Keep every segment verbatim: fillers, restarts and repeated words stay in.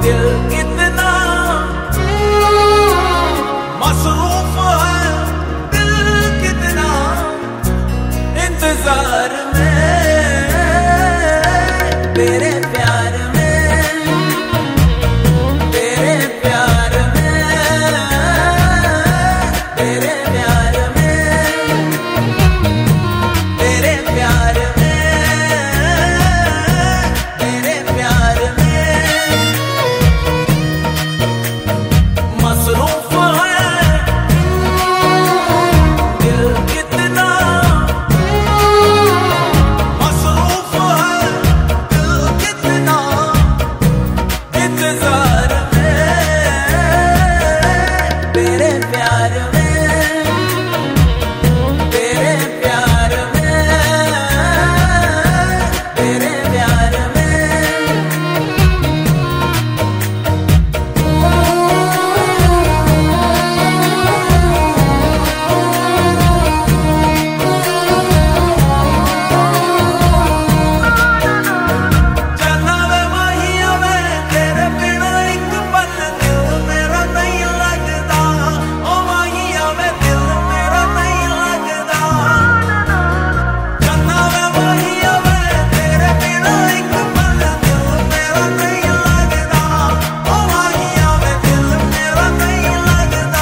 दिल कितना मसरूफ है, दिल कितना इंतजार में तेरे प्यार में, तेरे प्यार में, तेरे प्यार में, तेरे प्यार में, तेरे प्यार में मसरूफ है दिल कितना मसरूफ है, दिल कितना इंतजार में तेरे प्यार में, तेरे प्यार में, तेरे प्यार में। जनावे माहिया में तेरे बिना एक पल दिल मेरा नहीं लगदा, ओ माहिया में दिल मेरा नहीं लगदा। जनावे माहिया में तेरे बिना एक पल दिल मेरा नहीं लगदा, ओ माहिया में दिल मेरा नहीं लगदा।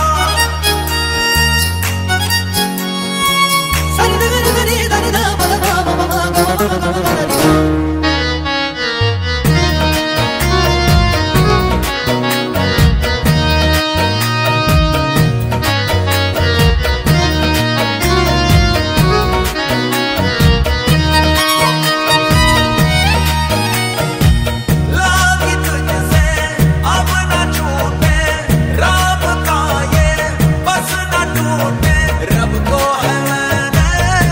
लागी तुझसे अब न छूटे, रब का ये बस न टूटे। रब को है मैंने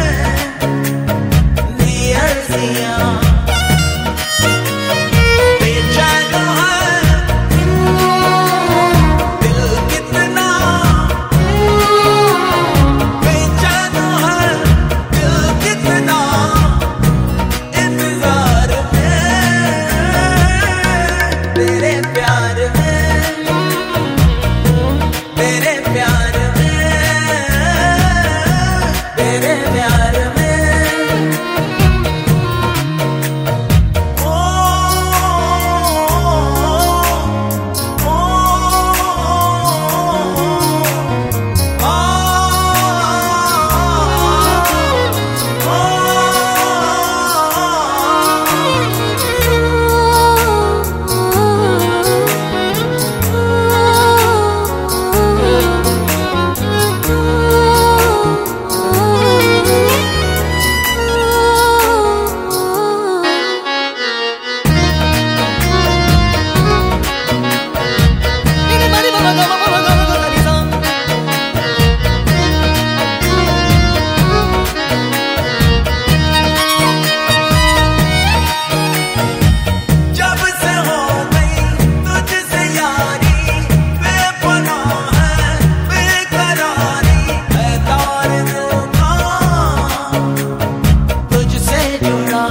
दी अर्ज़ियां, बेचैन है दिल कितना, बेचैन है दिल कितना इंतजार में तेरे प्यार में, तेरे प्यार में, तेरे प्यार में। ओ ओ आ जब से हो गई तुझसे यारी, बेपनाह है बेकरारी है तार दिल का तुझसे जुड़ा।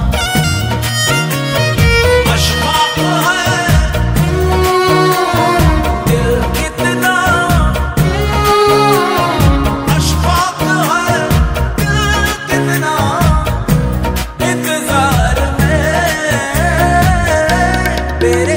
अशफाक है दिल कितना, अशफाक है दिल कितना इंतजार में तेरे